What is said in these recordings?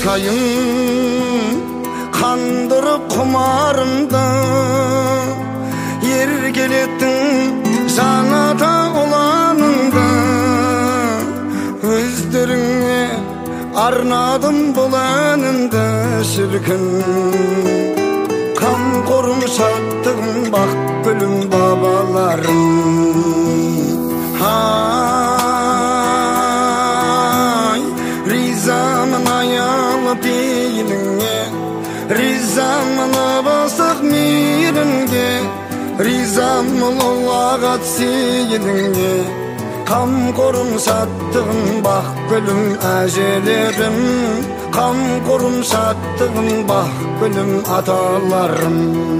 сайын қандырып құмарымды еркелеттің жаната ұланыңды өздеріңе арнадым бұл әнімді шіркін қамқорым шаттығым бақ гүлім бабаларым ризамын аялы пейіліңе ризамын абасық мейіріңге ризамын ұлағат сейіліңе қамқорым шаттығым бақ гүлім әжелерім қамқорым шаттығым бақ гүлім аталарым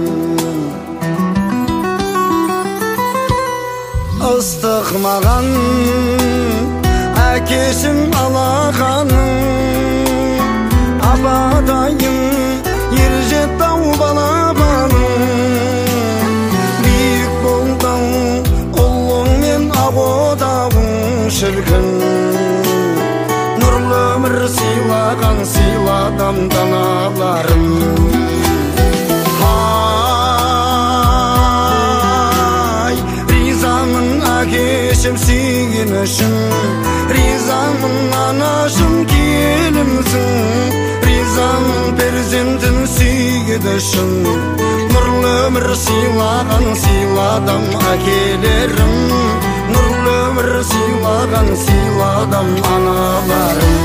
ыстық маған әкесің алақаның абадайың ержетау балапаның биік болдың ұлың мен ағодауың шіркін нұрлы өмір сыйлаған сыйладым даналарым әкешім сүйген үшін ризамын анашым келімсің ризамын перзентін сүйгені үшін нұрлы өмір сыйлаған сыйладым әкелерім нұрлы өмір сыйлаған сыйладым аналарым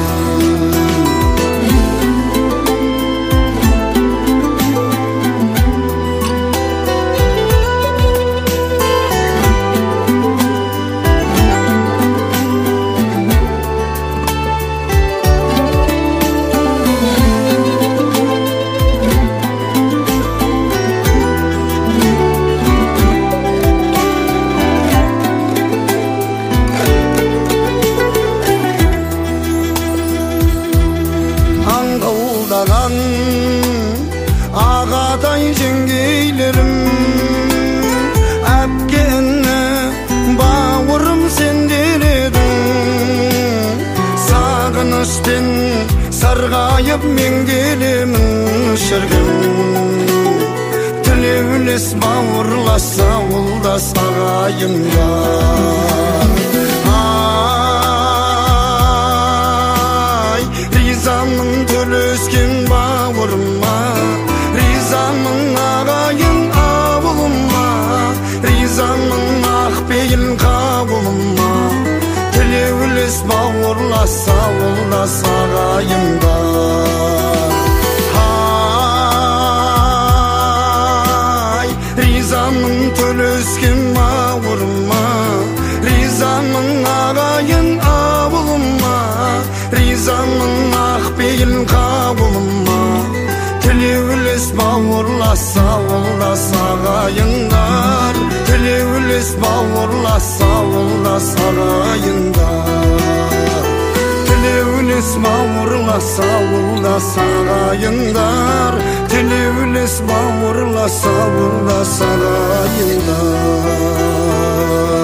ағатай жеңгейлерім әпкені бауырым сендер едің сағынышпен сарғайып мен келемін шіркін тілеулес бауырлас ауылдас ағайындар ризамын төлескен бауырыма ризамын ағайын ауылыма ризамын ақпейіл қауымыма тілеулес бауырлас ауылдас ағайындар ризамын төлескен бауырыма ризамын ағайын ауылыма ризамын ақпейіл қауымыма тілеулес бауырлас ауылдас ағайындар тілеулес бауырлас ауылдас ағайындар тілеулес бауырлас ауылдас ағайындар тілеулес бауырлас ауылдас ағайындар